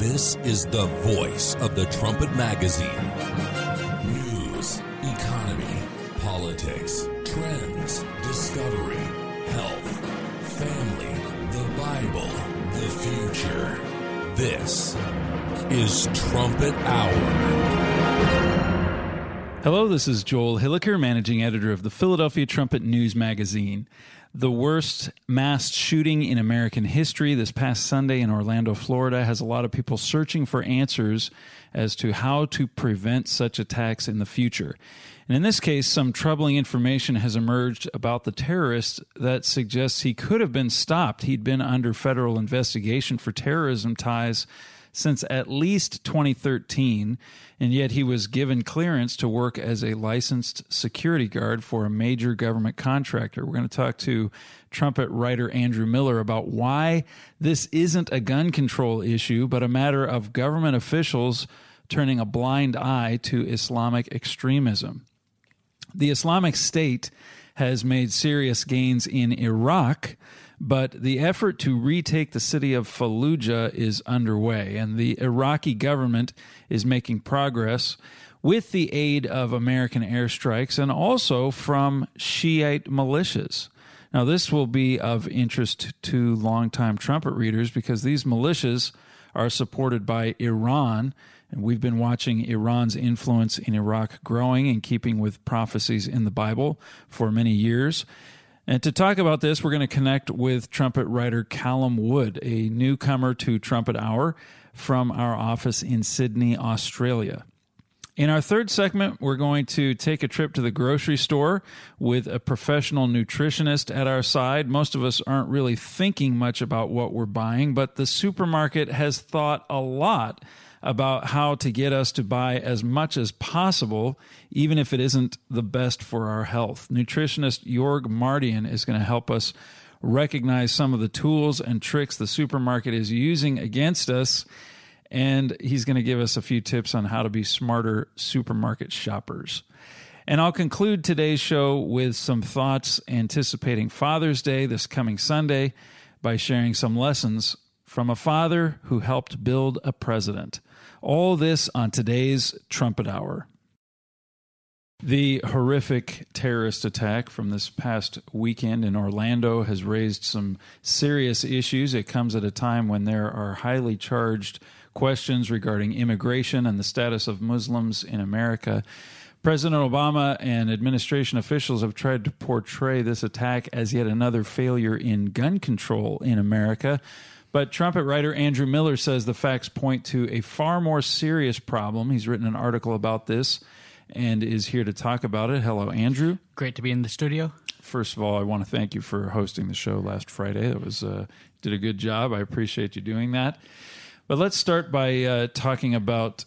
This is the voice of the Trumpet Magazine. News, economy, politics, trends, discovery, health, family, the Bible, the future. This is Trumpet Hour. Hello, this is Joel Hilliker, managing editor of the Philadelphia Trumpet News Magazine. The worst mass shooting in American history this past Sunday in Orlando, Florida, has a lot of people searching for answers as to how to prevent such attacks in the future. And in this case, some troubling information has emerged about the terrorist that suggests he could have been stopped. He'd been under federal investigation for terrorism ties since at least 2013, and yet he was given clearance to work as a licensed security guard for a major government contractor. We're going to talk to trumpet writer Andrew Miller about why this isn't a gun control issue, but a matter of government officials turning a blind eye to Islamic extremism. The Islamic State has made serious gains in Iraq, but the effort to retake the city of Fallujah is underway, and the Iraqi government is making progress with the aid of American airstrikes and also from Shiite militias. Now, this will be of interest to longtime trumpet readers because these militias are supported by Iran, and we've been watching Iran's influence in Iraq growing in keeping with prophecies in the Bible for many years. And to talk about this, we're going to connect with trumpet writer Callum Wood, a newcomer to Trumpet Hour from our office in Sydney, Australia. In our third segment, we're going to take a trip to the grocery store with a professional nutritionist at our side. Most of us aren't really thinking much about what we're buying, but the supermarket has thought a lot about how to get us to buy as much as possible, even if it isn't the best for our health. Nutritionist Jorg Mardian is going to help us recognize some of the tools and tricks the supermarket is using against us, and he's going to give us a few tips on how to be smarter supermarket shoppers. And I'll conclude today's show with some thoughts anticipating Father's Day this coming Sunday by sharing some lessons from a father who helped build a president. All this on today's Trumpet Hour. The horrific terrorist attack from this past weekend in Orlando has raised some serious issues. It comes at a time when there are highly charged questions regarding immigration and the status of Muslims in America. President Obama and administration officials have tried to portray this attack as yet another failure in gun control in America. But trumpet writer Andrew Miller says the facts point to a far more serious problem. He's written an article about this and is here to talk about it. Hello, Andrew. Great to be in the studio. First of all, I want to thank you for hosting the show last Friday. It was did a good job. I appreciate you doing that. But let's start by talking about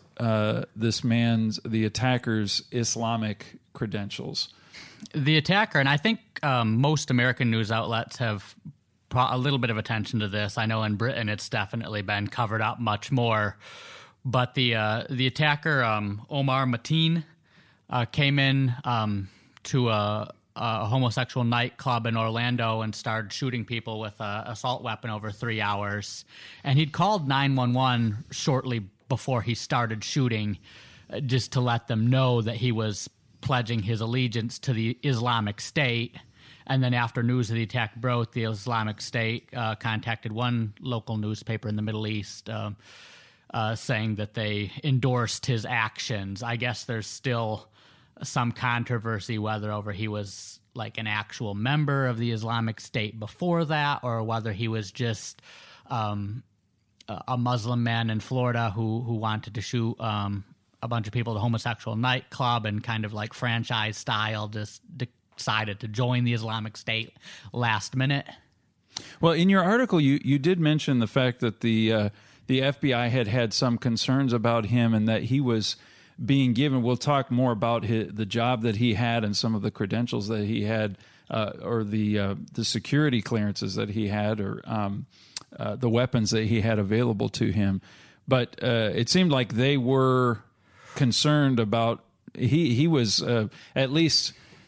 the attacker's Islamic credentials. The attacker, and I think most American news outlets have brought a little bit of attention to this. I know in Britain it's definitely been covered up much more. But the attacker, Omar Mateen, came in to a homosexual nightclub in Orlando and started shooting people with an assault weapon over 3 hours. And he'd called 911 shortly before he started shooting just to let them know that he was pledging his allegiance to the Islamic State. And then after news of the attack broke, the Islamic State contacted one local newspaper in the Middle East saying that they endorsed his actions. I guess there's still some controversy whether over he was like an actual member of the Islamic State before that or whether he was just a Muslim man in Florida who wanted to shoot a bunch of people at a homosexual nightclub and kind of like franchise style just decided to join the Islamic State last minute. Well, in your article, you did mention the fact that the FBI had some concerns about him and that he was being given. We'll talk more about the job that he had and some of the credentials that he had, or the security clearances that he had, or the weapons that he had available to him. But it seemed like they were concerned about he was at least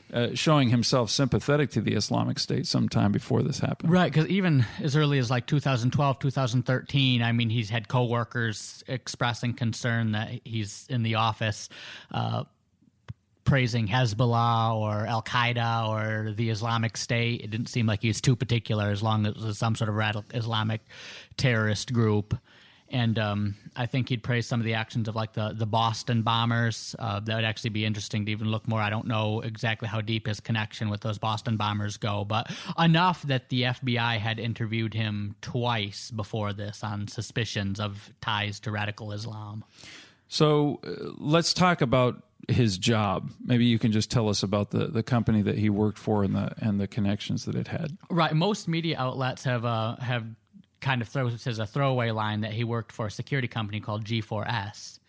showing himself sympathetic to the Islamic State sometime before this happened. Right, because even as early as like 2012, 2013, I mean, he's had coworkers expressing concern that he's in the office praising Hezbollah or Al-Qaeda or the Islamic State. It didn't seem like he was too particular as long as it was some sort of radical Islamic terrorist group. And I think he'd praise some of the actions of like the Boston bombers. That would actually be interesting to even look more. I don't know exactly how deep his connection with those Boston bombers go, but enough that the FBI had interviewed him twice before this on suspicions of ties to radical Islam. So let's talk about his job. Maybe you can just tell us about the company that he worked for and the connections that it had. Right. Most media outlets have kind of throws as a throwaway line that he worked for a security company called G4S.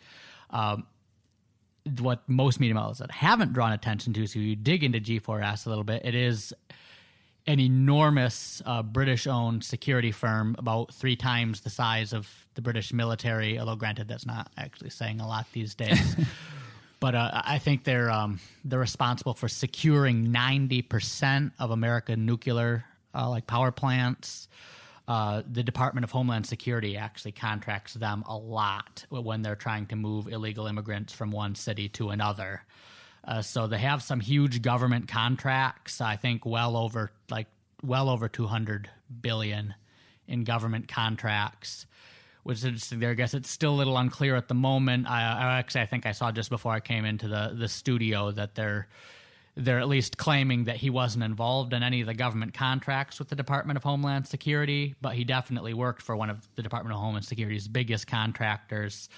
What most media outlets that haven't drawn attention to, so you dig into G4S a little bit, it is an enormous British-owned security firm, about 3 times the size of the British military, although granted that's not actually saying a lot these days. But I think they're responsible for securing 90% of American nuclear power plants. The Department of Homeland Security actually contracts them a lot when they're trying to move illegal immigrants from one city to another. So they have some huge government contracts. I think well over $200 billion in government contracts, which is interesting there. I guess it's still a little unclear at the moment. I think I saw just before I came into the studio that they're at least claiming that he wasn't involved in any of the government contracts with the Department of Homeland Security, but he definitely worked for one of the Department of Homeland Security's biggest contractors.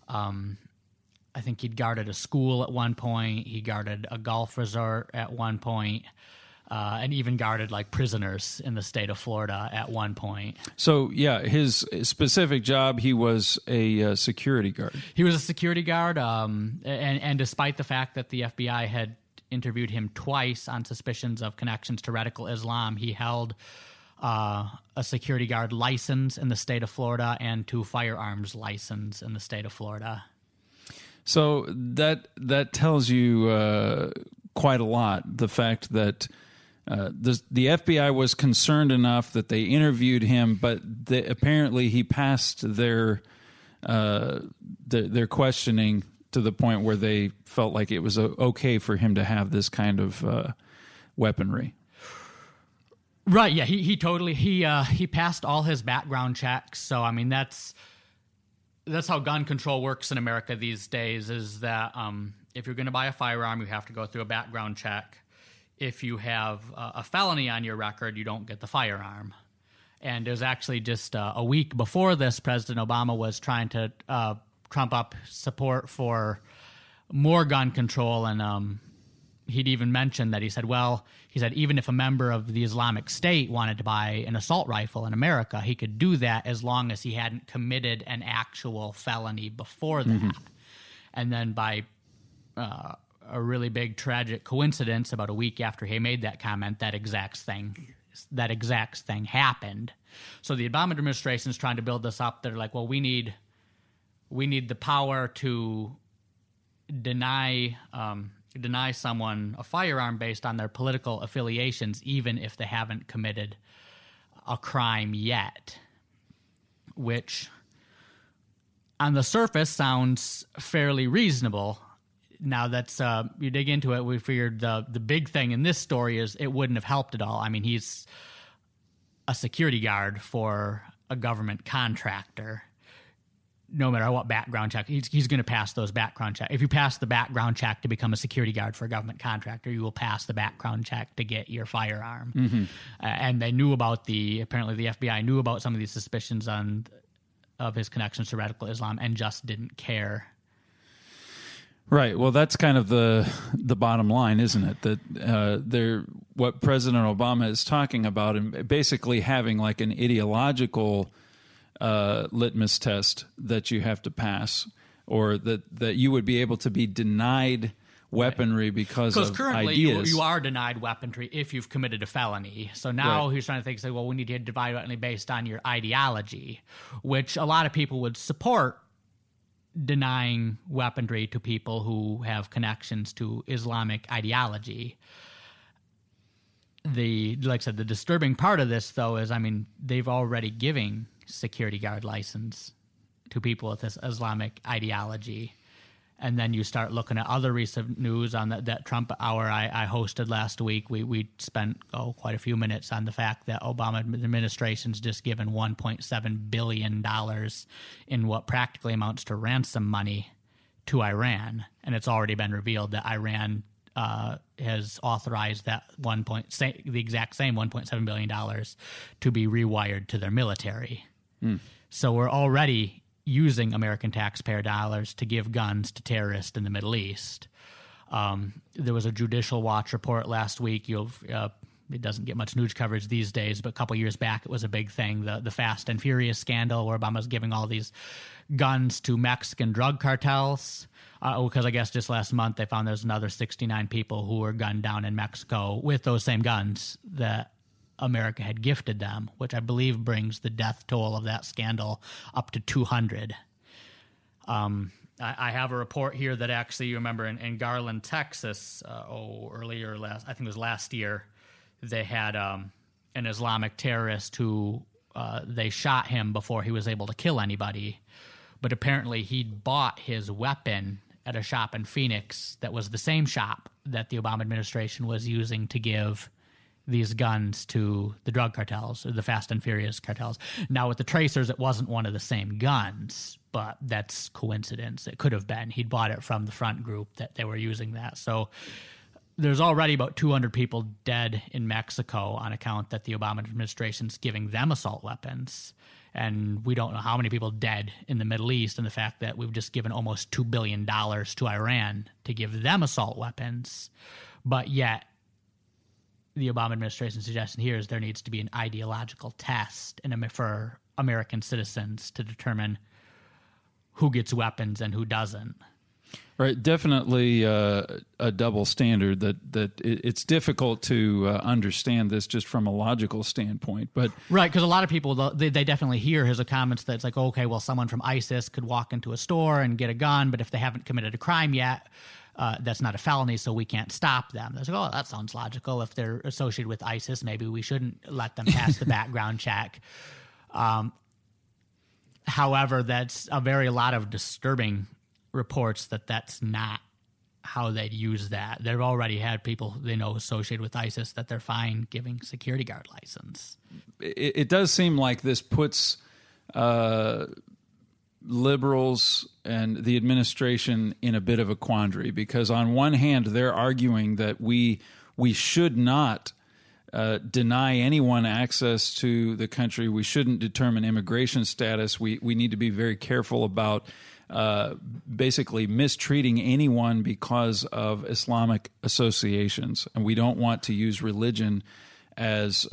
I think he'd guarded a school at one point. He guarded a golf resort at one point. And even guarded like prisoners in the state of Florida at one point. So, yeah, his specific job, he was a security guard. He was a security guard, and despite the fact that the FBI had interviewed him twice on suspicions of connections to radical Islam, he held a security guard license in the state of Florida and 2 firearms license in the state of Florida. So that tells you quite a lot, the fact that the FBI was concerned enough that they interviewed him, but apparently he passed their questioning to the point where they felt like it was okay for him to have this kind of weaponry. Right. Yeah. He totally he passed all his background checks. So I mean that's how gun control works in America these days. Is that if you're going to buy a firearm, you have to go through a background check. If you have a felony on your record, you don't get the firearm. And it was actually just a week before this, President Obama was trying to trump up support for more gun control. And he'd even mentioned that he said, even if a member of the Islamic State wanted to buy an assault rifle in America, he could do that as long as he hadn't committed an actual felony before that. Mm-hmm. And then by a really big tragic coincidence, about a week after he made that comment, that exact thing happened. So the Obama administration is trying to build this up. They're like, well, we need the power to deny someone a firearm based on their political affiliations, even if they haven't committed a crime yet, which on the surface sounds fairly reasonable. Now that's you dig into it, we figured the big thing in this story is it wouldn't have helped at all. I mean, he's a security guard for a government contractor. No matter what background check, he's going to pass those background checks. If you pass the background check to become a security guard for a government contractor, you will pass the background check to get your firearm. Mm-hmm. And they knew apparently the FBI knew about some of these suspicions of his connections to radical Islam and just didn't care. Right. Well, that's kind of the bottom line, isn't it? That what President Obama is talking about, and basically having like an ideological litmus test that you have to pass, or that you would be able to be denied weaponry because of currently ideas. You are denied weaponry if you've committed a felony. So now he's trying to think, well, we need to divide weaponry based on your ideology, which a lot of people would support denying weaponry to people who have connections to Islamic ideology. Like I said, the disturbing part of this, though, is, I mean, they've already given security guard license to people with this Islamic ideology. And then you start looking at other recent news on that Trump Hour I hosted last week. We spent quite a few minutes on the fact that Obama administration's just given $1.7 billion in what practically amounts to ransom money to Iran. And it's already been revealed that Iran has authorized that the exact same $1.7 billion to be rewired to their military. So we're already using American taxpayer dollars to give guns to terrorists in the Middle East. There was a Judicial Watch report last week. It doesn't get much news coverage these days, but a couple years back it was a big thing, the Fast and Furious scandal, where Obama's giving all these guns to Mexican drug cartels. Because I guess just last month they found there's another 69 people who were gunned down in Mexico with those same guns that America had gifted them, which I believe brings the death toll of that scandal up to 200. I have a report here that actually, you remember in Garland, Texas, I think it was last year, they had an Islamic terrorist who they shot him before he was able to kill anybody. But apparently he'd bought his weapon at a shop in Phoenix that was the same shop that the Obama administration was using to give these guns to the drug cartels, or the Fast and Furious cartels. Now, with the tracers, it wasn't one of the same guns, but that's coincidence. It could have been. He'd bought it from the front group that they were using that. So there's already about 200 people dead in Mexico on account that the Obama administration's giving them assault weapons. And we don't know how many people dead in the Middle East, and the fact that we've just given almost $2 billion to Iran to give them assault weapons. But yet, the Obama administration's suggestion here is there needs to be an ideological test for American citizens to determine who gets weapons and who doesn't. Right, definitely a double standard that it's difficult to understand this just from a logical standpoint. But right, because a lot of people, they definitely hear his comments that it's like, okay, well, someone from ISIS could walk into a store and get a gun, but if they haven't committed a crime yet, that's not a felony, so we can't stop them. They're like, that sounds logical. If they're associated with ISIS, maybe we shouldn't let them pass the background check. However, that's a lot of disturbing reports that's not how they'd use that. They've already had people they know associated with ISIS that they're fine giving security guard license. It does seem like this puts liberals and the administration in a bit of a quandary, because on one hand they're arguing that we should not deny anyone access to the country. We shouldn't determine immigration status. We need to be very careful about basically mistreating anyone because of Islamic associations, and we don't want to use religion as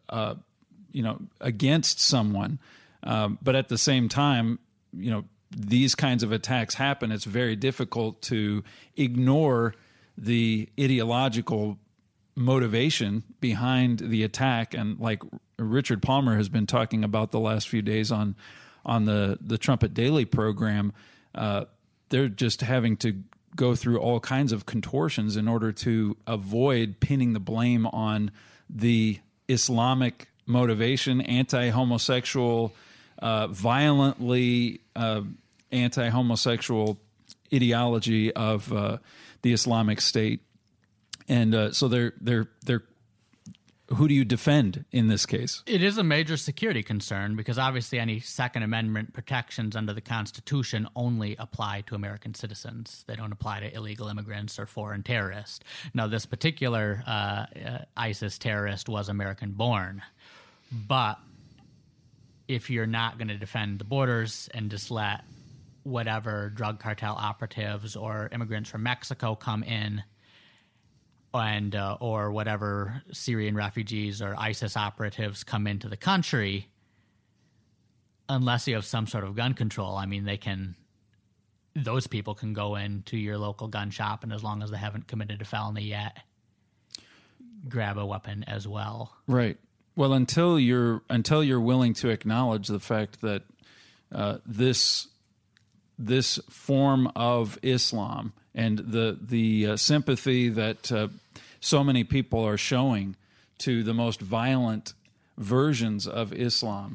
against someone. But at the same time, these kinds of attacks happen. It's very difficult to ignore the ideological motivation behind the attack. And like Richard Palmer has been talking about the last few days on the Trumpet Daily program, they're just having to go through all kinds of contortions in order to avoid pinning the blame on the Islamic motivation, anti-homosexual, violently anti-homosexual ideology of the Islamic State. And so they're who do you defend in this case? It is a major security concern because obviously any Second Amendment protections under the Constitution only apply to American citizens. They don't apply to illegal immigrants or foreign terrorists. Now, this particular ISIS terrorist was American-born, but if you're not going to defend the borders and just let whatever drug cartel operatives or immigrants from Mexico come in, and or whatever Syrian refugees or ISIS operatives come into the country, unless you have some sort of gun control, I mean, those people can go into your local gun shop, and as long as they haven't committed a felony yet, grab a weapon as well. Right. Well, until you're willing to acknowledge the fact that this this form of Islam and the sympathy that so many people are showing to the most violent versions of Islam,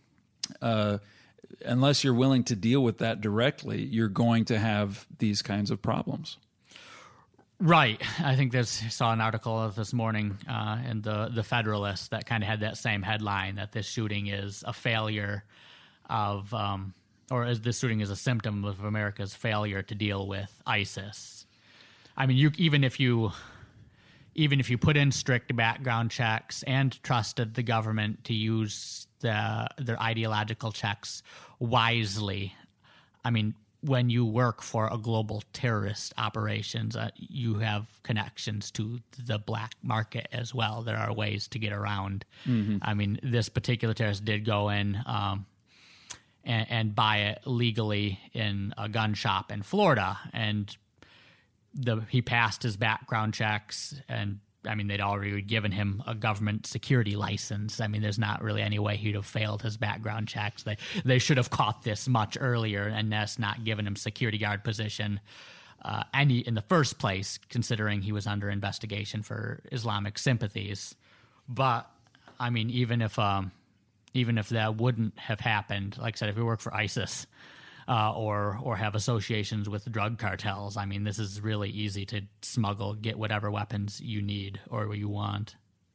unless you're willing to deal with that directly, you're going to have these kinds of problems. Right. I think saw an article this morning in the Federalist that kind of had that same headline, that this shooting is a failure of, this shooting is a symptom of America's failure to deal with ISIS. I mean, even if you put in strict background checks and trusted the government to use their ideological checks wisely, I mean, when you work for a global terrorist operations, you have connections to the black market as well. There are ways to get around. Mm-hmm. I mean, this particular terrorist did go in and buy it legally in a gun shop in Florida, and he passed his background checks, and I mean, they'd already given him a government security license. I mean, there's not really any way he'd have failed his background checks. They should have caught this much earlier, and that's not given him security guard position in the first place, considering he was under investigation for Islamic sympathies. But I mean, even if that wouldn't have happened, like I said, if we work for ISIS, or have associations with drug cartels, I mean, this is really easy to smuggle, get whatever weapons you need or you want.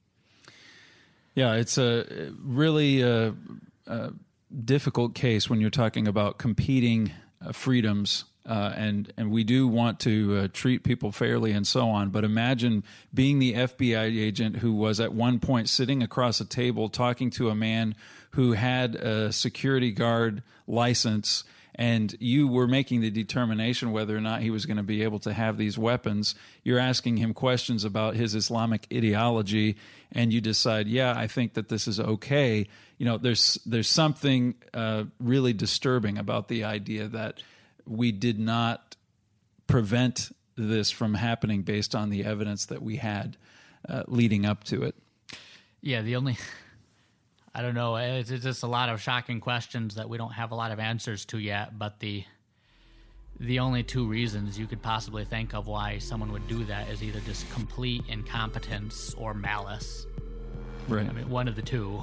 Yeah, it's a really difficult case when you're talking about competing freedoms, and we do want to treat people fairly and so on. But imagine being the FBI agent who was at one point sitting across a table talking to a man who had a security guard license, and you were making the determination whether or not he was going to be able to have these weapons. You're asking him questions about his Islamic ideology, and you decide, yeah, I think that this is okay. You know, there's something really disturbing about the idea that we did not prevent this from happening based on the evidence that we had leading up to it. Yeah, I don't know. It's just a lot of shocking questions that we don't have a lot of answers to yet. But the only two reasons you could possibly think of why someone would do that is either just complete incompetence or malice. Right. I mean, one of the two.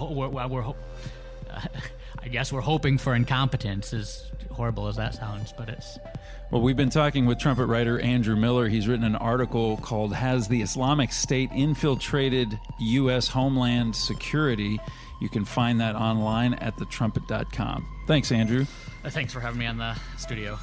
I guess we're hoping for incompetence, as horrible as that sounds, but it's... Well, we've been talking with trumpet writer Andrew Miller. He's written an article called "Has the Islamic State Infiltrated U.S. Homeland Security?" You can find that online at thetrumpet.com. Thanks, Andrew. Thanks for having me on the studio.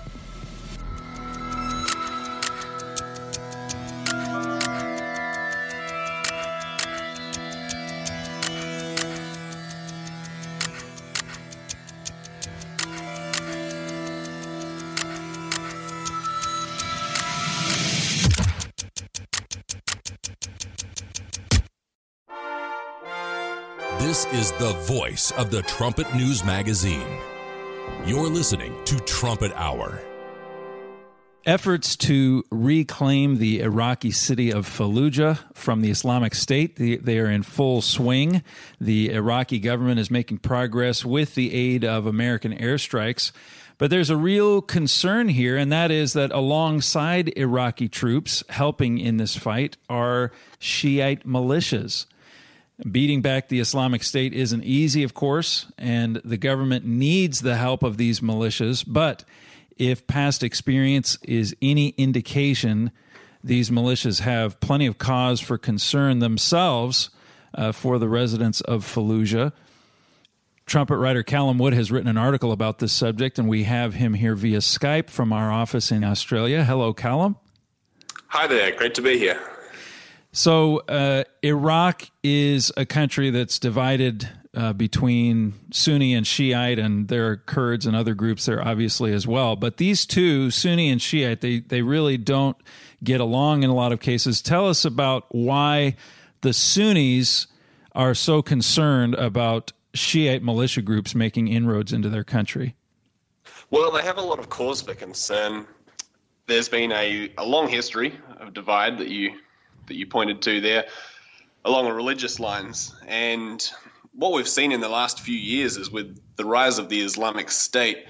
This is the voice of the Trumpet News Magazine. You're listening to Trumpet Hour. Efforts to reclaim the Iraqi city of Fallujah from the Islamic State, they are in full swing. The Iraqi government is making progress with the aid of American airstrikes. But there's a real concern here, and that is that alongside Iraqi troops helping in this fight are Shiite militias. Beating back the Islamic State isn't easy, of course, and the government needs the help of these militias. But if past experience is any indication, these militias have plenty of cause for concern themselves for the residents of Fallujah. Trumpet writer Callum Wood has written an article about this subject, and we have him here via Skype from our office in Australia. Hello, Callum. Hi there. Great to be here. So Iraq is a country that's divided between Sunni and Shiite, and there are Kurds and other groups there obviously as well. But these two, Sunni and Shiite, they really don't get along in a lot of cases. Tell us about why the Sunnis are so concerned about Shiite militia groups making inroads into their country. Well, they have a lot of cause for concern. There's been a long history of divide that you pointed to there along religious lines. And what we've seen in the last few years is with the rise of the Islamic State,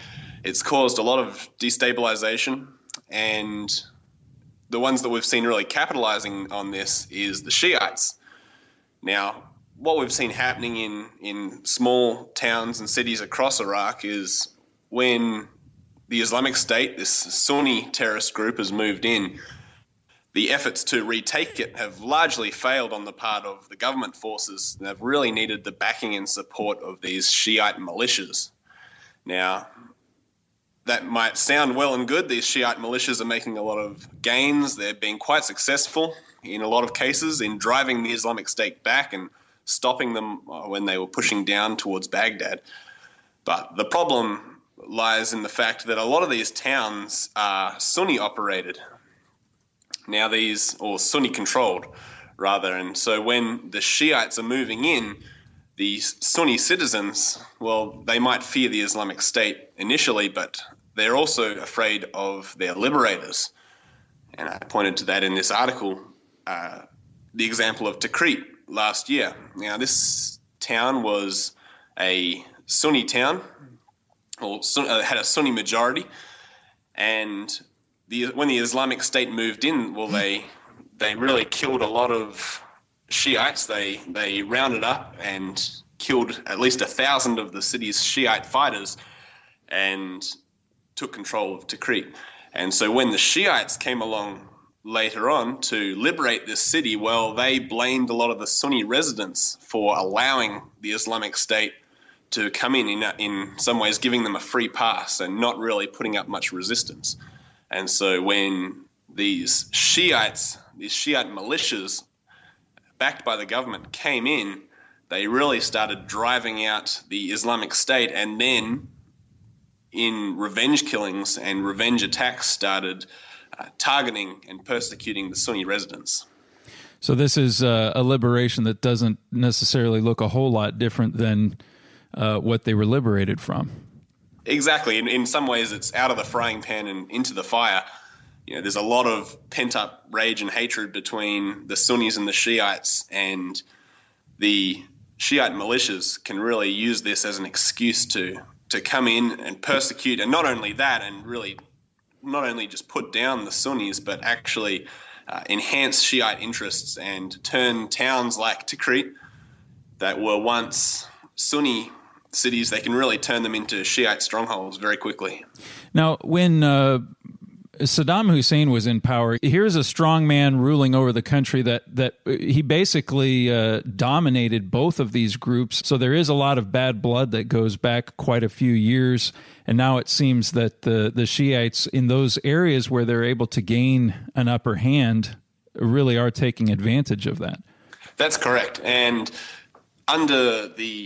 It's caused a lot of destabilization, and the ones that we've seen really capitalizing on this is the Shiites. Now, what we've seen happening in small towns and cities across Iraq is when the Islamic State, this Sunni terrorist group, has moved in, the efforts to retake it have largely failed on the part of the government forces. They've really needed the backing and support of these Shiite militias. Now, that might sound well and good. These Shiite militias are making a lot of gains. They're being quite successful in a lot of cases in driving the Islamic State back and stopping them when they were pushing down towards Baghdad. But the problem lies in the fact that a lot of these towns are Sunni operated. Now or Sunni controlled rather. And so when the Shiites are moving in, the Sunni citizens, well, they might fear the Islamic State initially, but they're also afraid of their liberators. And I pointed to that in this article, the example of Tikrit last year. Now, this town was a Sunni town, or had a Sunni majority, and when the Islamic State moved in, well, they really killed a lot of Shiites. They rounded up and killed at least 1,000 of the city's Shiite fighters and took control of Tikrit. And so when the Shiites came along later on to liberate this city, well, they blamed a lot of the Sunni residents for allowing the Islamic State to come in some ways giving them a free pass and not really putting up much resistance. And so when these Shiite militias backed by the government came in, they really started driving out the Islamic State, and then in revenge killings and revenge attacks started targeting and persecuting the Sunni residents. So this is a liberation that doesn't necessarily look a whole lot different than what they were liberated from. Exactly. In some ways, it's out of the frying pan and into the fire. You know, there's a lot of pent-up rage and hatred between the Sunnis and the Shiites, and the Shiite militias can really use this as an excuse to come in and persecute, and not only that, and really not only just put down the Sunnis, but actually enhance Shiite interests and turn towns like Tikrit that were once Sunni cities, they can really turn them into Shiite strongholds very quickly. Now, when Saddam Hussein was in power, here's a strong man ruling over the country that he basically dominated both of these groups. So there is a lot of bad blood that goes back quite a few years. And now it seems that the Shiites in those areas where they're able to gain an upper hand really are taking advantage of that. That's correct. And under the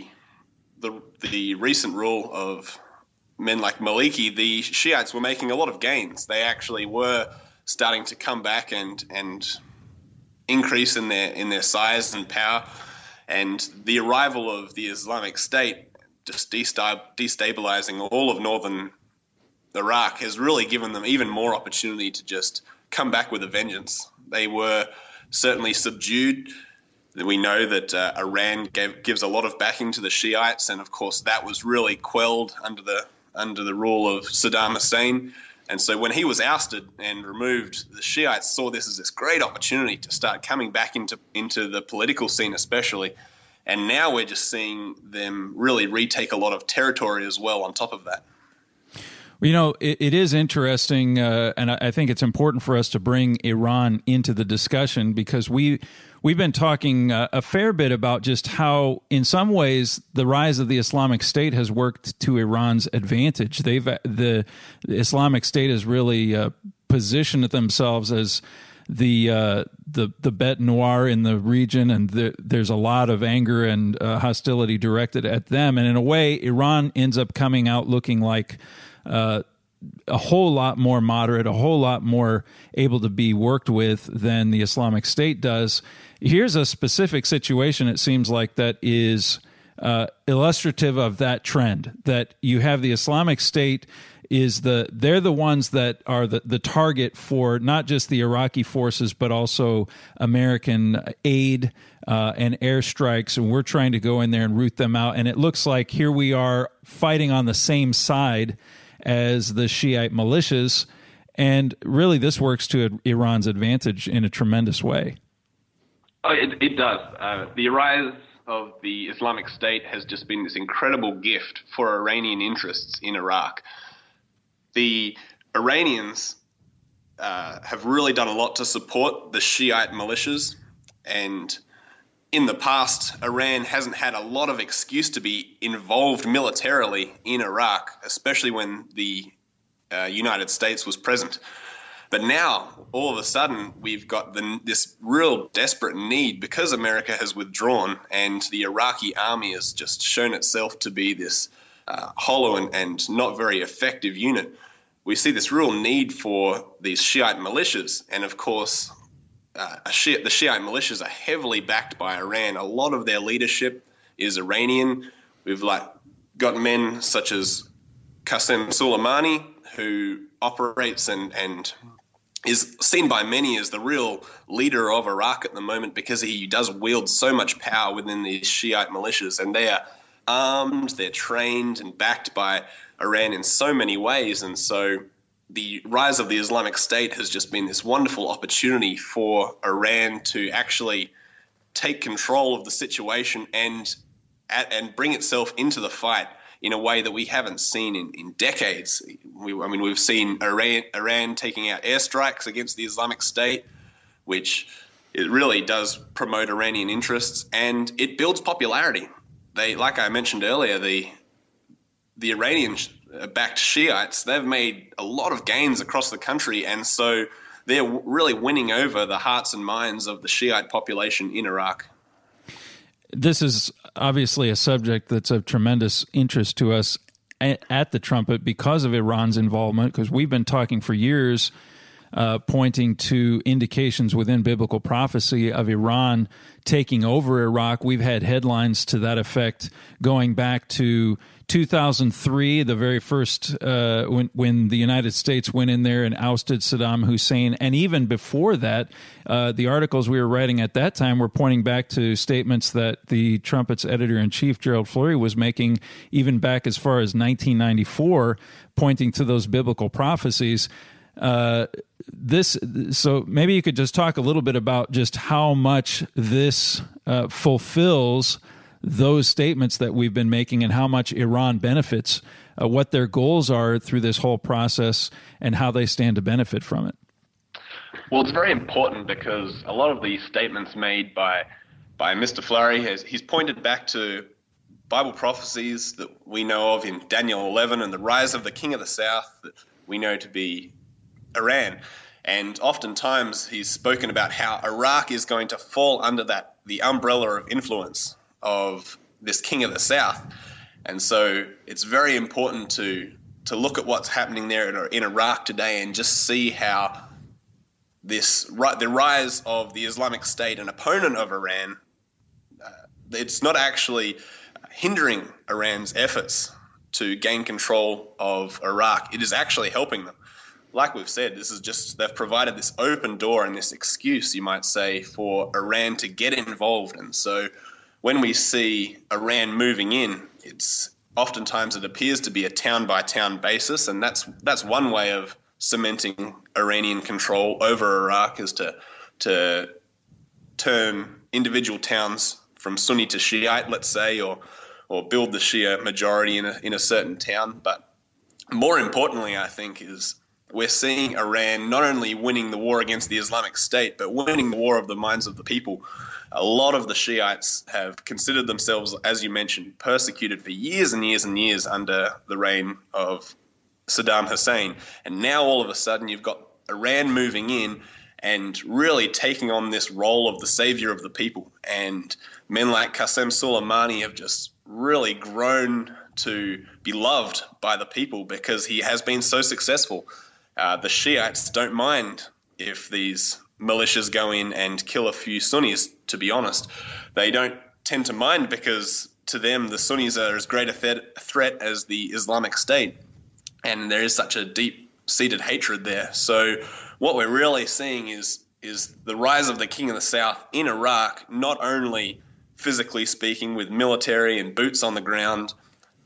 recent rule of men like Maliki, the Shiites were making a lot of gains. They actually were starting to come back and increase in their size and power. And the arrival of the Islamic State, just destabilizing all of northern Iraq, has really given them even more opportunity to just come back with a vengeance. They were certainly subdued. We know that Iran gives a lot of backing to the Shiites, and of course that was really quelled under the rule of Saddam Hussein. And so when he was ousted and removed, the Shiites saw this as this great opportunity to start coming back into the political scene especially. And now we're just seeing them really retake a lot of territory as well on top of that. Well, you know, it is interesting, and I think it's important for us to bring Iran into the discussion, because we've been talking a fair bit about just how, in some ways, the rise of the Islamic State has worked to Iran's advantage. The Islamic State has really positioned themselves as the bête noire in the region, and there's a lot of anger and hostility directed at them. And in a way, Iran ends up coming out looking like a whole lot more moderate, a whole lot more able to be worked with than the Islamic State does. Here's a specific situation, it seems like, that is illustrative of that trend, that you have the Islamic State they're the ones that are the target for not just the Iraqi forces, but also American aid and airstrikes, and we're trying to go in there and root them out. And it looks like here we are fighting on the same side as the Shiite militias. And really, this works to Iran's advantage in a tremendous way. Oh, it does. The rise of the Islamic State has just been this incredible gift for Iranian interests in Iraq. The Iranians have really done a lot to support the Shiite militias, and in the past, Iran hasn't had a lot of excuse to be involved militarily in Iraq, especially when the United States was present. But now, all of a sudden, we've got this real desperate need because America has withdrawn and the Iraqi army has just shown itself to be this hollow and not very effective unit. We see this real need for these Shiite militias. And of course, the Shiite militias are heavily backed by Iran. A lot of their leadership is Iranian. We've got men such as Qasem Soleimani, who operates and is seen by many as the real leader of Iraq at the moment because he does wield so much power within these Shiite militias, and they are armed, they're trained and backed by Iran in so many ways. And so the rise of the Islamic State has just been this wonderful opportunity for Iran to actually take control of the situation and bring itself into the fight in a way that we haven't seen in decades. We've seen Iran taking out airstrikes against the Islamic State, which it really does promote Iranian interests, and it builds popularity. Like I mentioned earlier, the Iranian-backed Shiites, they've made a lot of gains across the country, and so they're really winning over the hearts and minds of the Shiite population in Iraq. This is obviously a subject that's of tremendous interest to us at the Trumpet because of Iran's involvement, because we've been talking for years, pointing to indications within biblical prophecy of Iran taking over Iraq. We've had headlines to that effect going back to 2003, the very first when the United States went in there and ousted Saddam Hussein. And even before that, the articles we were writing at that time were pointing back to statements that the Trumpet's editor-in-chief, Gerald Fleury, was making even back as far as 1994, pointing to those biblical prophecies. So maybe you could just talk a little bit about just how much this fulfills those statements that we've been making and how much Iran benefits, what their goals are through this whole process and how they stand to benefit from it. Well, it's very important because a lot of these statements made by Mr. Fleury, he's pointed back to Bible prophecies that we know of in Daniel 11 and the rise of the king of the south that we know to be Iran. And oftentimes he's spoken about how Iraq is going to fall under the umbrella of influence of this king of the south. And so it's very important to look at what's happening there in Iraq today and just see how the rise of the Islamic State, an opponent of Iran, it's not actually hindering Iran's efforts to gain control of Iraq. It is actually helping them. Like we've said, they've provided this open door and this excuse, you might say, for Iran to get involved. And so when we see Iran moving in, oftentimes it appears to be a town-by-town basis, and that's one way of cementing Iranian control over Iraq, is to turn individual towns from Sunni to Shiite, let's say, or build the Shia majority in a certain town. But more importantly, I think, is we're seeing Iran not only winning the war against the Islamic State, but winning the war of the minds of the people. A lot of the Shiites have considered themselves, as you mentioned, persecuted for years and years and years under the reign of Saddam Hussein. And now all of a sudden you've got Iran moving in and really taking on this role of the savior of the people. And men like Qasem Soleimani have just really grown to be loved by the people because he has been so successful. The Shiites don't mind if these militias go in and kill a few Sunnis, to be honest. They don't tend to mind because to them the Sunnis are as great a threat as the Islamic State. And there is such a deep-seated hatred there. So what we're really seeing is the rise of the king of the south in Iraq, not only physically speaking with military and boots on the ground,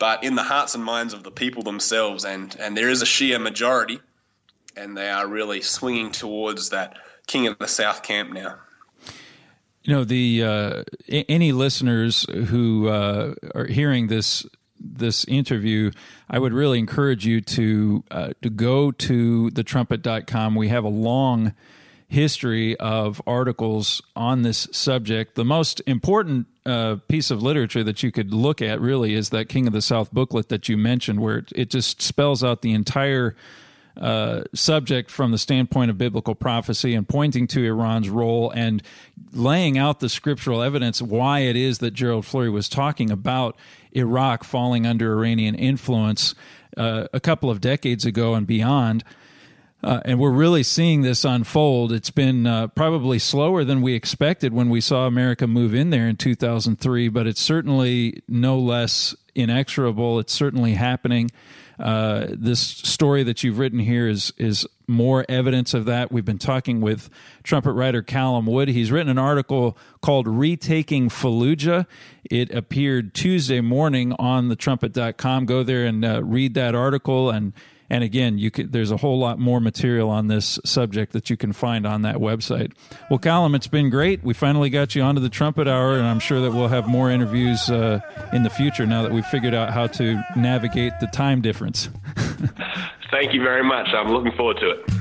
but in the hearts and minds of the people themselves. And there is a Shia majority, and they are really swinging towards that King of the South camp now. You know, the any listeners who are hearing this interview, I would really encourage you to go to thetrumpet.com. We have a long history of articles on this subject. The most important piece of literature that you could look at really is that King of the South booklet that you mentioned, where it just spells out the entire subject from the standpoint of biblical prophecy and pointing to Iran's role and laying out the scriptural evidence why it is that Gerald Flurry was talking about Iraq falling under Iranian influence a couple of decades ago and beyond. And we're really seeing this unfold. It's been probably slower than we expected when we saw America move in there in 2003, but it's certainly no less inexorable. It's certainly happening. This story that you've written here is more evidence of that. We've been talking with trumpet writer Callum Wood. He's written an article called Retaking Fallujah. It appeared Tuesday morning on thetrumpet.com. Go there and read that article. And again, there's a whole lot more material on this subject that you can find on that website. Well, Callum, it's been great. We finally got you onto the Trumpet Hour, and I'm sure that we'll have more interviews in the future now that we've figured out how to navigate the time difference. Thank you very much. I'm looking forward to it.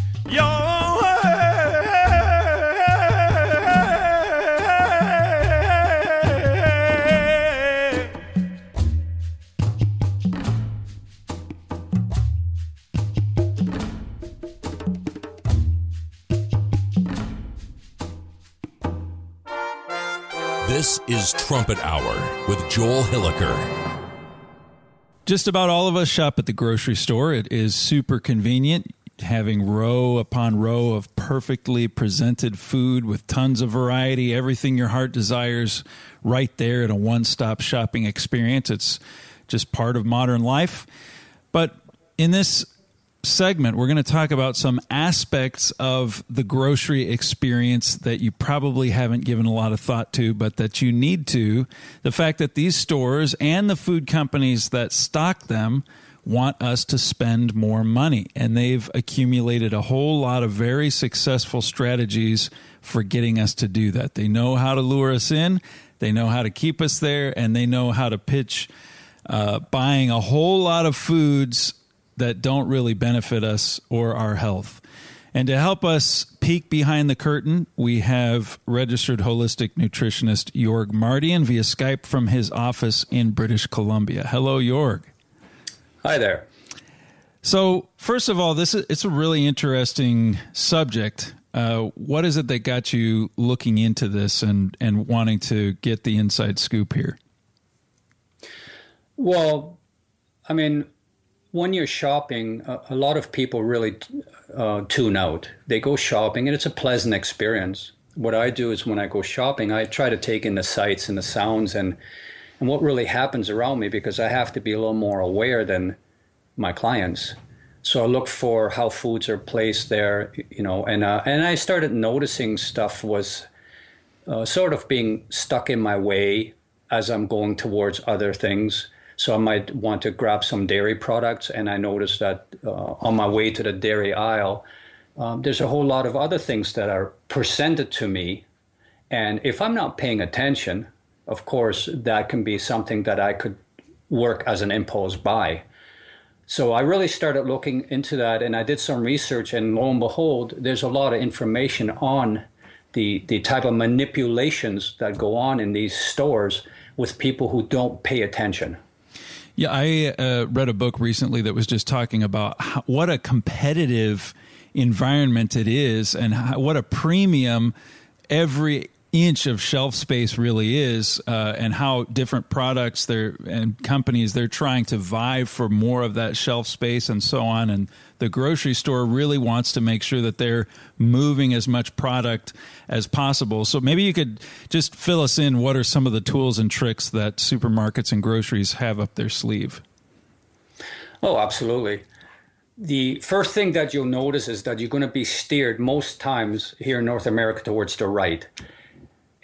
This is Trumpet Hour with Joel Hilliker. Just about all of us shop at the grocery store. It is super convenient, having row upon row of perfectly presented food with tons of variety, everything your heart desires right there in a one-stop shopping experience. It's just part of modern life. But in this segment, we're going to talk about some aspects of the grocery experience that you probably haven't given a lot of thought to, but that you need to. The fact that these stores and the food companies that stock them want us to spend more money, and they've accumulated a whole lot of very successful strategies for getting us to do that. They know how to lure us in, they know how to keep us there, and they know how to pitch buying a whole lot of foods that don't really benefit us or our health. And to help us peek behind the curtain, we have registered holistic nutritionist Jorg Mardian via Skype from his office in British Columbia. Hello, Jorg. Hi there. So, first of all, it's a really interesting subject. What is it that got you looking into this and wanting to get the inside scoop here? Well, I mean, when you're shopping, a lot of people really tune out. They go shopping, and it's a pleasant experience. What I do is when I go shopping, I try to take in the sights and the sounds and what really happens around me, because I have to be a little more aware than my clients. So I look for how foods are placed there, and I started noticing stuff was sort of being stuck in my way as I'm going towards other things. So I might want to grab some dairy products, and I noticed that on my way to the dairy aisle, there's a whole lot of other things that are presented to me. And if I'm not paying attention, of course, that can be something that I could work as an impulse buy. So I really started looking into that, and I did some research, and lo and behold, there's a lot of information on the type of manipulations that go on in these stores with people who don't pay attention. Yeah, I read a book recently that was just talking about what a competitive environment it is, and what a premium every inch of shelf space really is, and how different products and companies, they're trying to vie for more of that shelf space and so on. And the grocery store really wants to make sure that they're moving as much product as possible. So maybe you could just fill us in. What are some of the tools and tricks that supermarkets and groceries have up their sleeve? Oh, absolutely. The first thing that you'll notice is that you're going to be steered most times here in North America towards the right.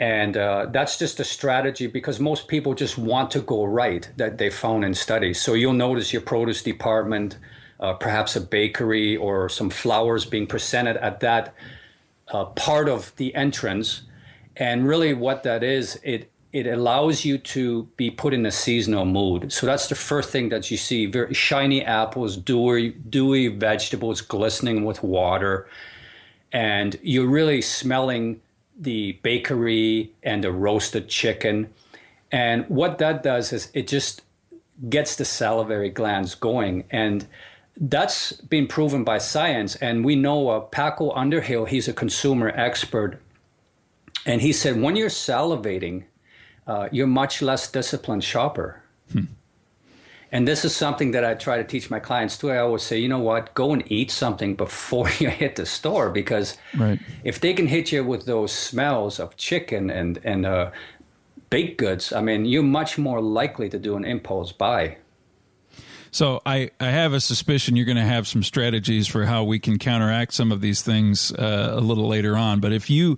And that's just a strategy because most people just want to go right that they found in studies. So you'll notice your produce department, perhaps a bakery or some flowers being presented at that part of the entrance. And really what that is, it allows you to be put in a seasonal mood. So that's the first thing that you see, very shiny apples, dewy vegetables glistening with water. And you're really smelling the bakery and the roasted chicken. And what that does is it just gets the salivary glands going. And that's been proven by science. And we know Paco Underhill, he's a consumer expert. And he said, when you're salivating, you're much less disciplined shopper. And this is something that I try to teach my clients too. I always say, you know what, go and eat something before you hit the store, because if they can hit you with those smells of chicken and baked goods, I mean, you're much more likely to do an impulse buy. So I have a suspicion you're going to have some strategies for how we can counteract some of these things a little later on. But if you,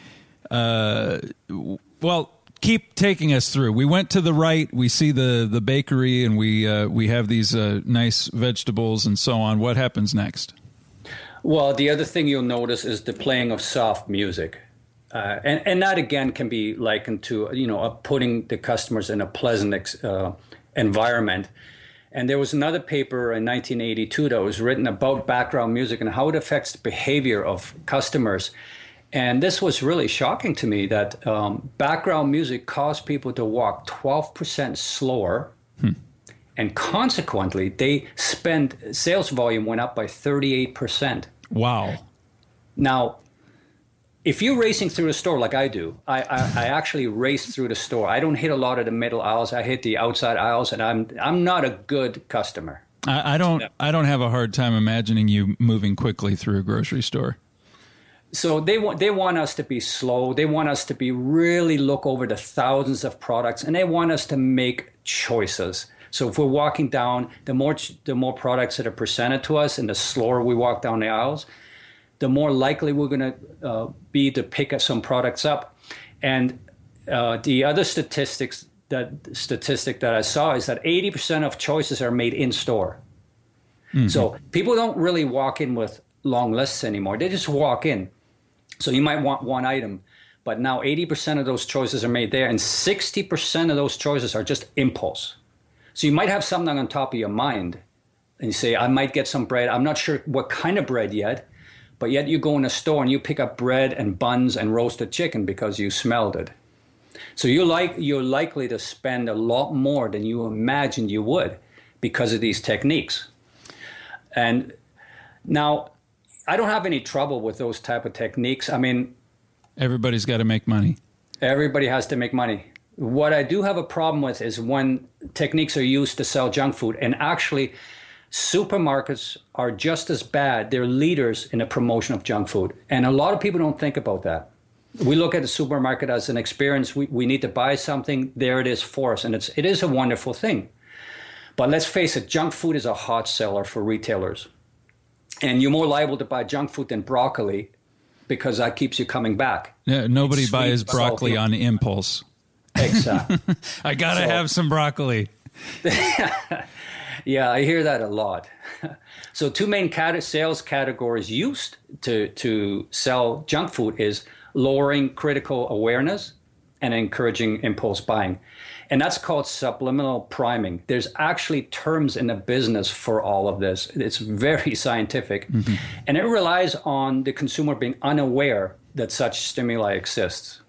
keep taking us through. We went to the right. We see the bakery, and we have these nice vegetables and so on. What happens next? Well, the other thing you'll notice is the playing of soft music, and that again can be likened to putting the customers in a pleasant environment. And there was another paper in 1982 that was written about background music and how it affects the behavior of customers. And this was really shocking to me that background music caused people to walk 12% slower. And consequently, sales volume went up by 38%. Wow. Now, if you're racing through the store like I do, I actually race through the store. I don't hit a lot of the middle aisles. I hit the outside aisles, and I'm not a good customer. I don't have a hard time imagining you moving quickly through a grocery store. So they want us to be slow. They want us to be really look over the thousands of products, and they want us to make choices. So if we're walking down, the more products that are presented to us, and the slower we walk down the aisles, the more likely we're going to be to pick up some products up. And the other statistic that I saw is that 80% of choices are made in store. Mm-hmm. So people don't really walk in with long lists anymore. They just walk in. So you might want one item, but now 80% of those choices are made there, and 60% of those choices are just impulse. So you might have something on top of your mind, and you say, I might get some bread. I'm not sure what kind of bread yet, but yet you go in a store and you pick up bread and buns and roasted chicken because you smelled it. So you're likely to spend a lot more than you imagined you would because of these techniques. And now, I don't have any trouble with those type of techniques. I mean, everybody's got to make money. Everybody has to make money. What I do have a problem with is when techniques are used to sell junk food. And actually, supermarkets are just as bad. They're leaders in the promotion of junk food. And a lot of people don't think about that. We look at the supermarket as an experience. We need to buy something. There it is for us. And it is a wonderful thing. But let's face it, junk food is a hot seller for retailers. And you're more liable to buy junk food than broccoli because that keeps you coming back. Yeah, nobody buys broccoli on impulse. Exactly. I got to have some broccoli. Yeah, I hear that a lot. So two main sales categories used to sell junk food is lowering critical awareness and encouraging impulse buying. And that's called subliminal priming. There's actually terms in the business for all of this. It's very scientific. Mm-hmm. And it relies on the consumer being unaware that such stimuli exists.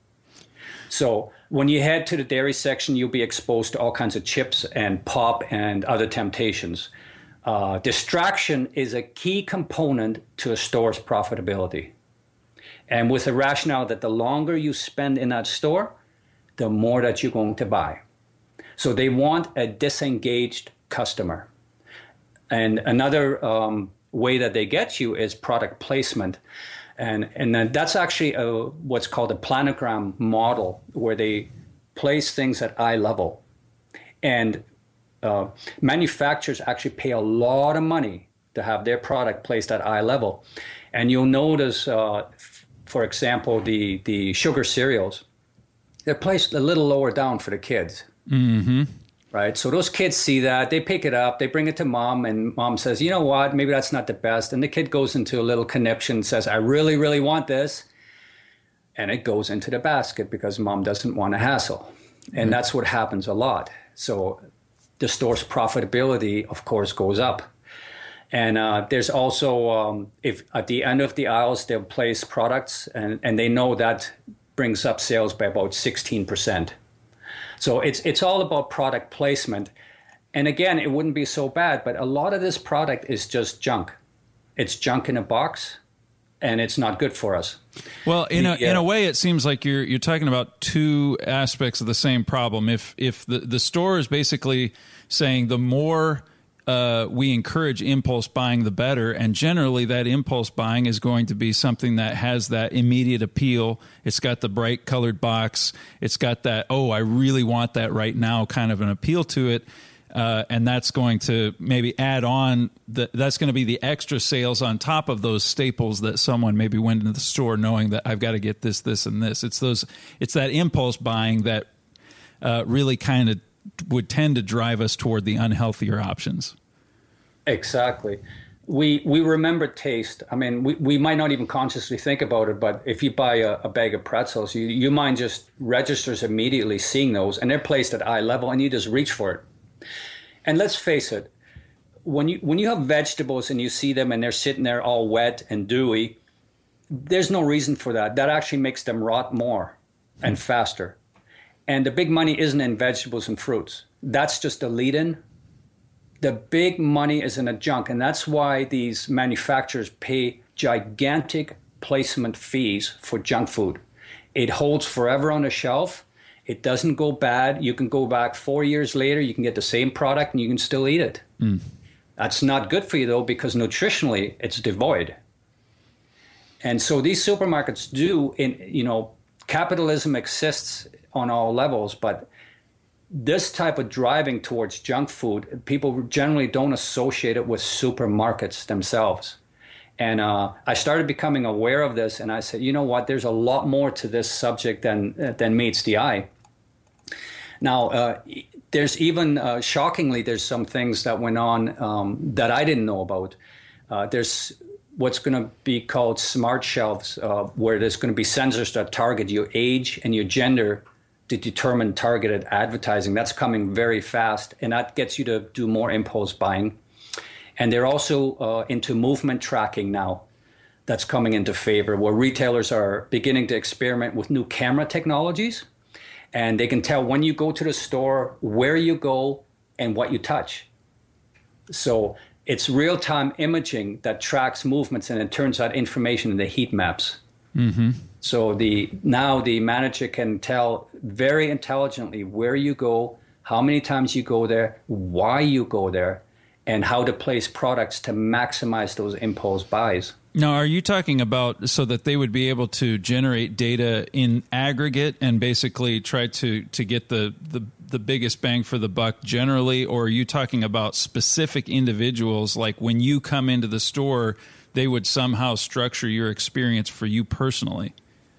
So when you head to the dairy section, you'll be exposed to all kinds of chips and pop and other temptations. Distraction is a key component to a store's profitability. And with the rationale that the longer you spend in that store, the more that you're going to buy. So they want a disengaged customer. And another way that they get you is product placement. And then that's actually what's called a planogram model, where they place things at eye level. And manufacturers actually pay a lot of money to have their product placed at eye level. And you'll notice for example, the sugar cereals, they're placed a little lower down for the kids. Mm-hmm. Right? So those kids see that, they pick it up, they bring it to mom, and mom says, you know what, maybe that's not the best. And the kid goes into a little conniption and says, I really, really want this. And it goes into the basket because mom doesn't want a hassle. And that's what happens a lot. So the store's profitability, of course, goes up. And there's also, if at the end of the aisles, they'll place products, and they know that brings up sales by about 16%. So it's all about product placement. And again, it wouldn't be so bad, but a lot of this product is just junk. It's junk in a box, and it's not good for us. Well, in a way, it seems like you're talking about two aspects of the same problem. If the store is basically saying the more we encourage impulse buying, the better. And generally that impulse buying is going to be something that has that immediate appeal. It's got the bright colored box. It's got that, oh, I really want that right now kind of an appeal to it. And that's going to maybe add on, that's going to be the extra sales on top of those staples that someone maybe went into the store knowing that I've got to get this, this, and this. It's that impulse buying that really kind of would tend to drive us toward the unhealthier options. Exactly. We remember taste. I mean, we might not even consciously think about it, but if you buy a bag of pretzels, your mind just registers immediately seeing those, and they're placed at eye level, and you just reach for it. And let's face it, when you have vegetables and you see them and they're sitting there all wet and dewy, there's no reason for that. That actually makes them rot more and faster. And the big money isn't in vegetables and fruits. That's just a lead-in. The big money is in the junk, and that's why these manufacturers pay gigantic placement fees for junk food. It holds forever on the shelf. It doesn't go bad. You can go back 4 years later, you can get the same product, and you can still eat it. Mm. That's not good for you, though, because nutritionally, it's devoid. And so these supermarkets capitalism exists on all levels, but this type of driving towards junk food, people generally don't associate it with supermarkets themselves. And I started becoming aware of this, and I said, you know what, there's a lot more to this subject than meets the eye. Now, there's even, shockingly, there's some things that went on that I didn't know about. There's what's going to be called smart shelves, where there's going to be sensors that target your age and your gender to determine targeted advertising. That's coming very fast, and that gets you to do more impulse buying. And they're also into movement tracking now. That's coming into favor, where retailers are beginning to experiment with new camera technologies, and they can tell when you go to the store, where you go, and what you touch. So it's real-time imaging that tracks movements, and it turns out information in the heat maps. Mm-hmm. So now the manager can tell very intelligently where you go, how many times you go there, why you go there, and how to place products to maximize those impulse buys. Now, are you talking about so that they would be able to generate data in aggregate and basically try to get the biggest bang for the buck generally, or are you talking about specific individuals, like when you come into the store, they would somehow structure your experience for you personally?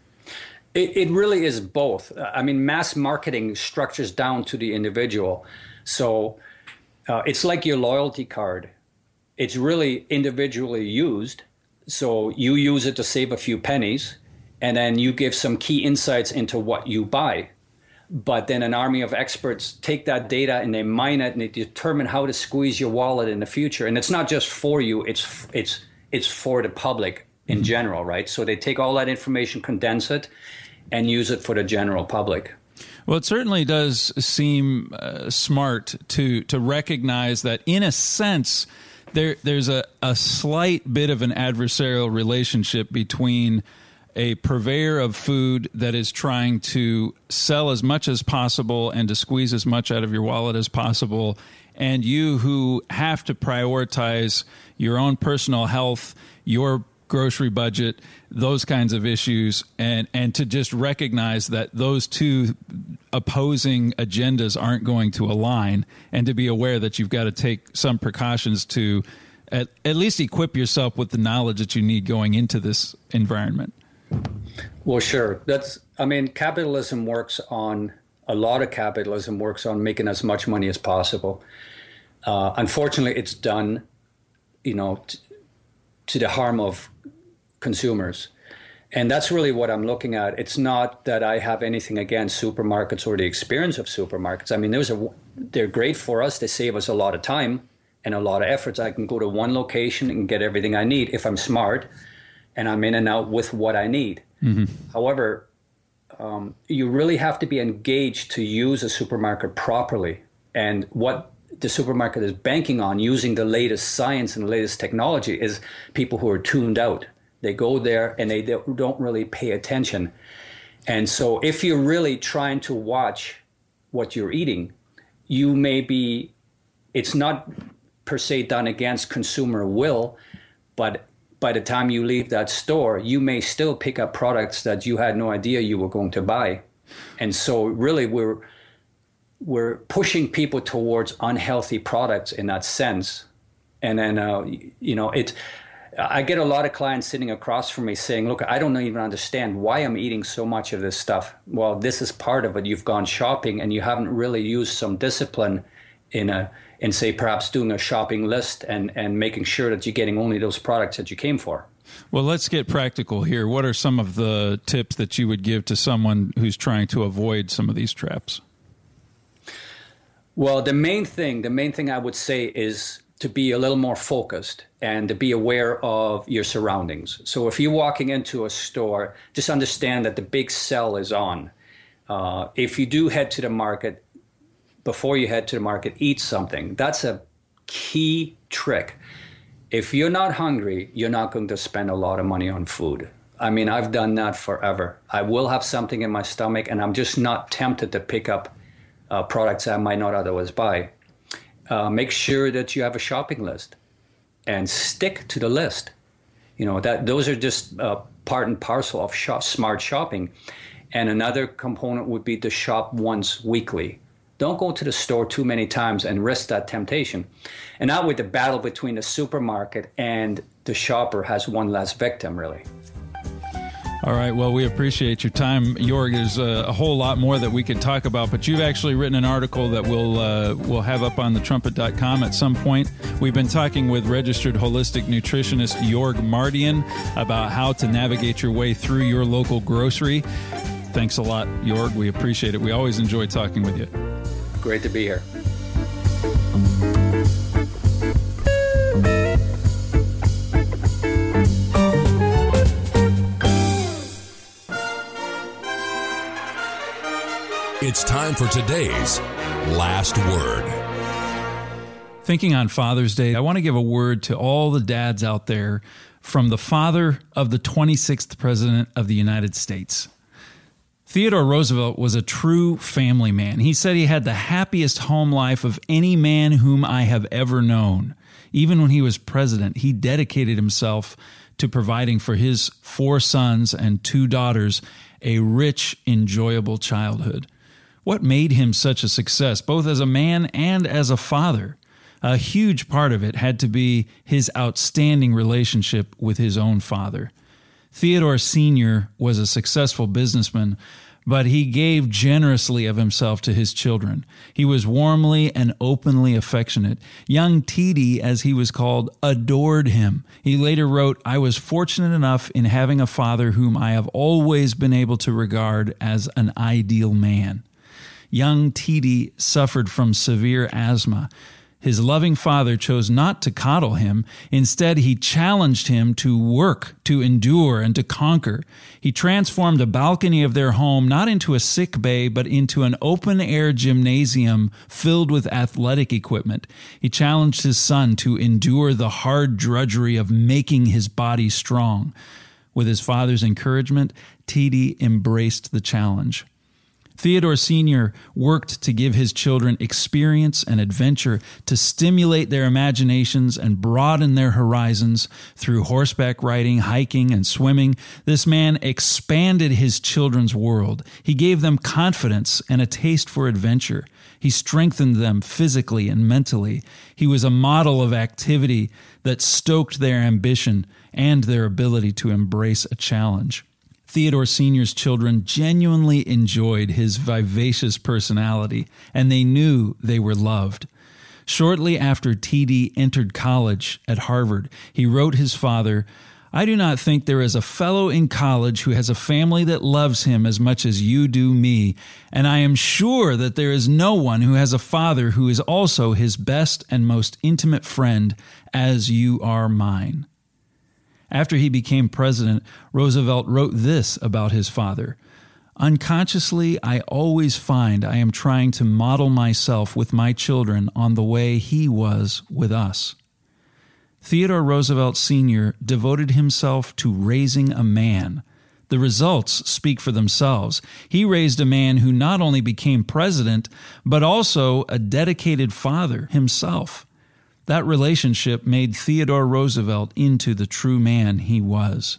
It really is both. I mean, mass marketing structures down to the individual. So it's like your loyalty card. It's really individually used. So you use it to save a few pennies, and then you give some key insights into what you buy. But then an army of experts take that data and they mine it and they determine how to squeeze your wallet in the future. And it's not just for you, it's for the public in general, right? So they take all that information, condense it, and use it for the general public. Well, it certainly does seem smart to recognize that, in a sense, there's a slight bit of an adversarial relationship between a purveyor of food that is trying to sell as much as possible and to squeeze as much out of your wallet as possible, and you who have to prioritize your own personal health, your grocery budget, those kinds of issues, and to just recognize that those two opposing agendas aren't going to align, and to be aware that you've got to take some precautions to at least equip yourself with the knowledge that you need going into this environment. Well, sure. Capitalism works on, a lot of capitalism works on making as much money as possible. Unfortunately, it's done, to the harm of consumers. And that's really what I'm looking at. It's not that I have anything against supermarkets or the experience of supermarkets. I mean, they're great for us. They save us a lot of time and a lot of efforts. I can go to one location and get everything I need if I'm smart and I'm in and out with what I need. Mm-hmm. However, you really have to be engaged to use a supermarket properly. And what the supermarket is banking on, using the latest science and the latest technology, is people who are tuned out. They go there and they don't really pay attention. And so if you're really trying to watch what you're eating, it's not per se done against consumer will, but by the time you leave that store, you may still pick up products that you had no idea you were going to buy. And so really we're pushing people towards unhealthy products in that sense. And then, I get a lot of clients sitting across from me saying, look, I don't even understand why I'm eating so much of this stuff. Well, this is part of it. You've gone shopping and you haven't really used some discipline in say, perhaps doing a shopping list and making sure that you're getting only those products that you came for. Well, let's get practical here. What are some of the tips that you would give to someone who's trying to avoid some of these traps? Well, the main thing I would say is to be a little more focused and to be aware of your surroundings. So if you're walking into a store, just understand that the big sell is on. If you do head to the market, before you head to the market, eat something. That's a key trick. If you're not hungry, you're not going to spend a lot of money on food. I mean, I've done that forever. I will have something in my stomach and I'm just not tempted to pick up products I might not otherwise buy. Make sure that you have a shopping list and stick to the list. Those are just part and parcel of smart shopping. And another component would be to shop once weekly. Don't go to the store too many times and risk that temptation. And that way the battle between the supermarket and the shopper has one less victim, really. All right. Well, we appreciate your time. Jorg, there's a whole lot more that we could talk about, but you've actually written an article that we'll have up on thetrumpet.com at some point. We've been talking with registered holistic nutritionist Jorg Mardian about how to navigate your way through your local grocery. Thanks a lot, Jorg. We appreciate it. We always enjoy talking with you. Great to be here. It's time for today's Last Word. Thinking on Father's Day, I want to give a word to all the dads out there from the father of the 26th President of the United States. Theodore Roosevelt was a true family man. He said he had the happiest home life of any man whom I have ever known. Even when he was president, he dedicated himself to providing for his 4 sons and 2 daughters a rich, enjoyable childhood. What made him such a success, both as a man and as a father? A huge part of it had to be his outstanding relationship with his own father. Theodore Sr. was a successful businessman, but he gave generously of himself to his children. He was warmly and openly affectionate. Young T.D., as he was called, adored him. He later wrote, "I was fortunate enough in having a father whom I have always been able to regard as an ideal man." Young T.D. suffered from severe asthma. His loving father chose not to coddle him. Instead, he challenged him to work, to endure, and to conquer. He transformed a balcony of their home not into a sick bay, but into an open-air gymnasium filled with athletic equipment. He challenged his son to endure the hard drudgery of making his body strong. With his father's encouragement, T.D. embraced the challenge. Theodore Sr. worked to give his children experience and adventure, to stimulate their imaginations and broaden their horizons through horseback riding, hiking, and swimming. This man expanded his children's world. He gave them confidence and a taste for adventure. He strengthened them physically and mentally. He was a model of activity that stoked their ambition and their ability to embrace a challenge. Theodore Sr.'s children genuinely enjoyed his vivacious personality, and they knew they were loved. Shortly after TD entered college at Harvard, he wrote his father, "I do not think there is a fellow in college who has a family that loves him as much as you do me, and I am sure that there is no one who has a father who is also his best and most intimate friend, as you are mine." After he became president, Roosevelt wrote this about his father: "Unconsciously, I always find I am trying to model myself with my children on the way he was with us." Theodore Roosevelt Sr. devoted himself to raising a man. The results speak for themselves. He raised a man who not only became president, but also a dedicated father himself. That relationship made Theodore Roosevelt into the true man he was.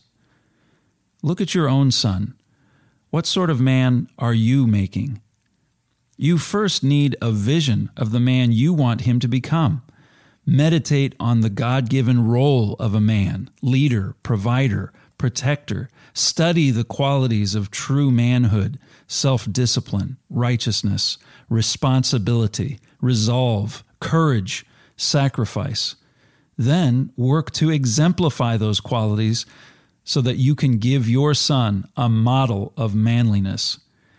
Look at your own son. What sort of man are you making? You first need a vision of the man you want him to become. Meditate on the God-given role of a man, leader, provider, protector. Study the qualities of true manhood, self-discipline, righteousness, responsibility, resolve, courage, sacrifice. Then work to exemplify those qualities so that you can give your son a model of manliness.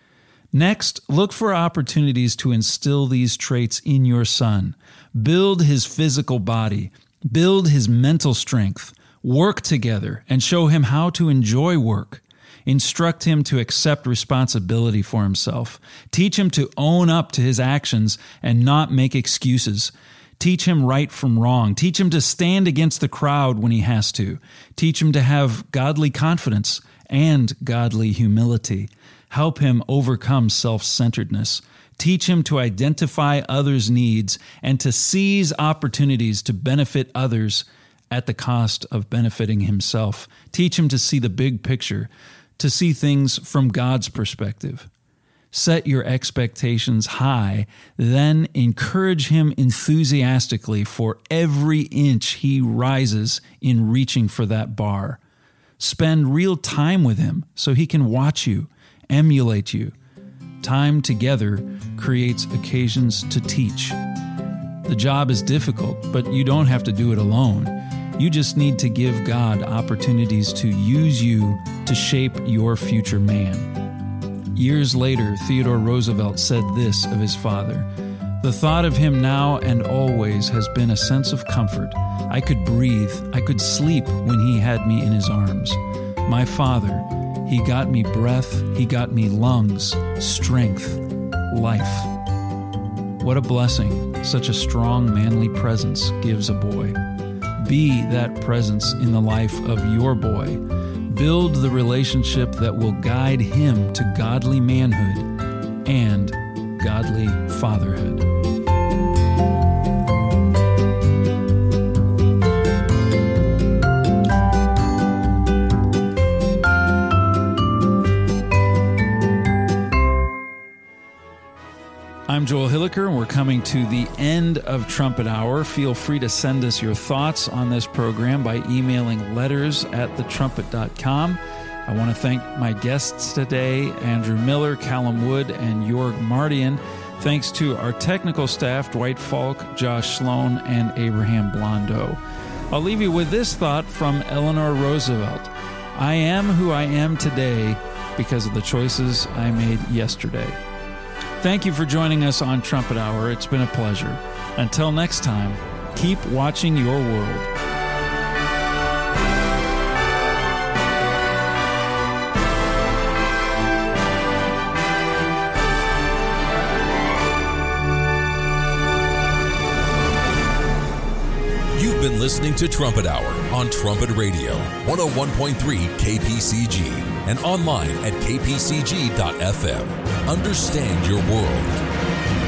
Next, look for opportunities to instill these traits in your son. Build his physical body, build his mental strength, work together, and show him how to enjoy work. Instruct him to accept responsibility for himself. Teach him to own up to his actions and not make excuses. Teach him right from wrong. Teach him to stand against the crowd when he has to. Teach him to have godly confidence and godly humility. Help him overcome self-centeredness. Teach him to identify others' needs and to seize opportunities to benefit others at the cost of benefiting himself. Teach him to see the big picture, to see things from God's perspective. Set your expectations high, then encourage him enthusiastically for every inch he rises in reaching for that bar. Spend real time with him so he can watch you, emulate you. Time together creates occasions to teach. The job is difficult, but you don't have to do it alone. You just need to give God opportunities to use you to shape your future man. Years later, Theodore Roosevelt said this of his father: "The thought of him now and always has been a sense of comfort. I could breathe, I could sleep when he had me in his arms. My father, he got me breath, he got me lungs, strength, life." What a blessing such a strong, manly presence gives a boy. Be that presence in the life of your boy. Build the relationship that will guide him to godly manhood and godly fatherhood. I'm Joel Hilliker, and we're coming to the end of Trumpet Hour. Feel free to send us your thoughts on this program by emailing letters@thetrumpet.com. I want to thank my guests today, Andrew Miller, Callum Wood, and Jorg Mardian. Thanks to our technical staff, Dwight Falk, Josh Sloan, and Abraham Blondeau. I'll leave you with this thought from Eleanor Roosevelt: "I am who I am today because of the choices I made yesterday." Thank you for joining us on Trumpet Hour. It's been a pleasure. Until next time, keep watching your world. You've been listening to Trumpet Hour on Trumpet Radio, 101.3 KPCG, and online at kpcg.fm. Understand your world.